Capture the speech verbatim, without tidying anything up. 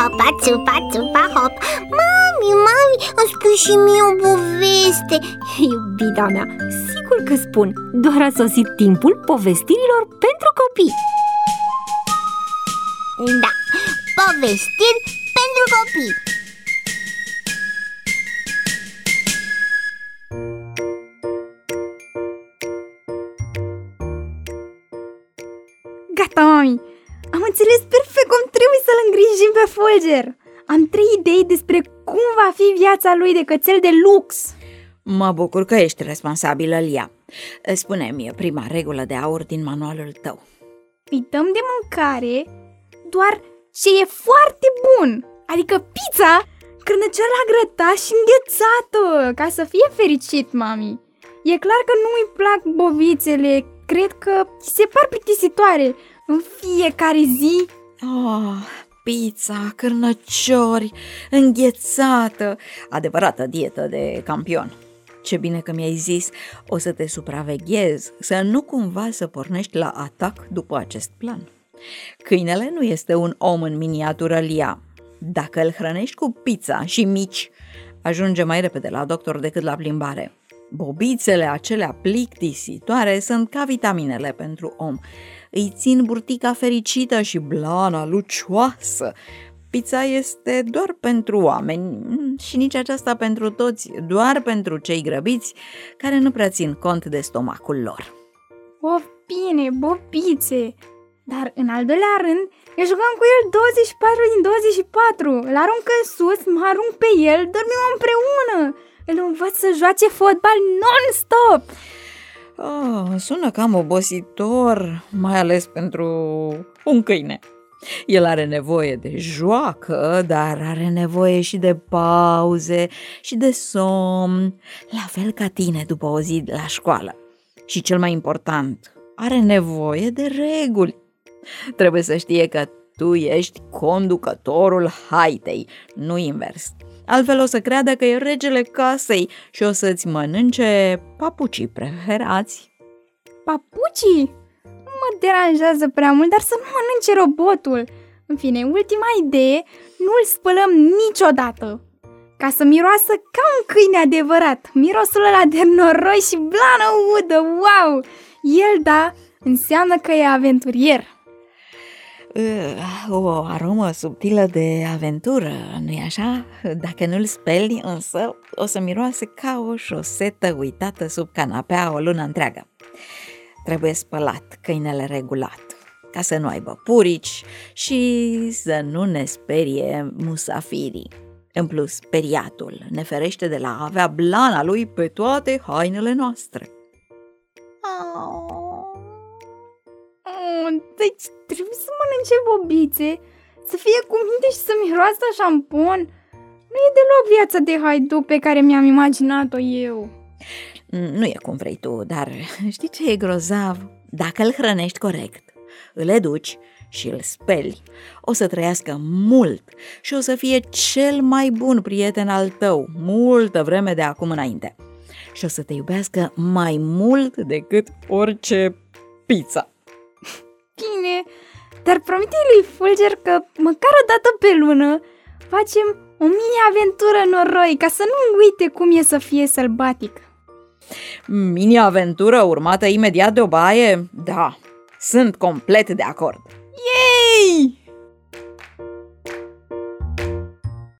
țupa, țupa, țupa, hop. Mami, mami, îmi spui și mie o poveste. Iubita mea, sigur că spun. Doar a sosit timpul povestirilor pentru copii. Da, povestiri pentru copii. Gata, mami! Am înțeles perfect cum trebuie să-l îngrijim pe Fulger. Am trei idei despre cum va fi viața lui de cățel de lux. Mă bucur că ești responsabilă, Lia. Spune-mi prima regulă de aur din manualul tău. Îi dăm de mâncare doar ce e foarte bun, adică pizza, cârnăcel la grătat și înghețată, ca să fie fericit, mami. E clar că nu îi plac bovițele, cred că se par plictisitoare în fiecare zi. Oh, pizza, cârnăciori, înghețată, adevărată dietă de campion. Ce bine că mi-ai zis, o să te supraveghez, să nu cumva să pornești la atac după acest plan. Câinele nu este un om în miniatură, Lia. Dacă îl hrănești cu pizza și mici, ajunge mai repede la doctor decât la plimbare. Bobițele acelea plictisitoare sunt ca vitaminele pentru om. Îi țin burtica fericită și blana lucioasă. Pizza este doar pentru oameni și nici aceasta pentru toți, doar pentru cei grăbiți care nu prea țin cont de stomacul lor. O, bine, bobițe! Dar în al doilea rând, eu jucam cu el douăzeci și patru din douăzeci și patru. Îl arunc în sus, mă arunc pe el, dormim împreună. Îl învăț să joace fotbal non-stop. Oh, sună cam obositor, mai ales pentru un câine. El are nevoie de joacă, dar are nevoie și de pauze și de somn, la fel ca tine după o zi la școală. Și cel mai important, are nevoie de reguli. Trebuie să știe că tu ești conducătorul haitei, nu invers. Altfel o să creadă că e regele casei și o să-ți mănânce papucii preferați. Papucii? Nu mă deranjează prea mult, dar să nu mănânce robotul. În fine, ultima idee, nu îl spălăm niciodată. Ca să miroasă ca un câine adevărat. Mirosul ăla de noroi și blană udă, wow! El, da, înseamnă că e aventurier. O aromă subtilă de aventură, nu-i așa? Dacă nu-l speli, însă, o să miroase ca o șosetă uitată sub canapea o lună întreagă. Trebuie spălat câinele regulat, ca să nu aibă purici și să nu ne sperie musafirii. În plus, speriatul ne ferește de la a avea blana lui pe toate hainele noastre. Oh. Oh, deci trebuie să mănânce bobițe, să fie cu minte și să miroasă șampon. Nu e deloc viața de haiduc pe care mi-am imaginat-o eu. Nu e cum vrei tu, dar știi ce e grozav? Dacă îl hrănești corect, îl educi și îl speli, o să trăiască mult și o să fie cel mai bun prieten al tău multă vreme de acum înainte. Și o să te iubească mai mult decât orice pizza. Bine, dar promite lui Fulger că măcar o dată pe lună facem o mini-aventură noroi, ca să nu uite cum e să fie sălbatic. Mini-aventură urmată imediat de o baie? Da, sunt complet de acord. Yay!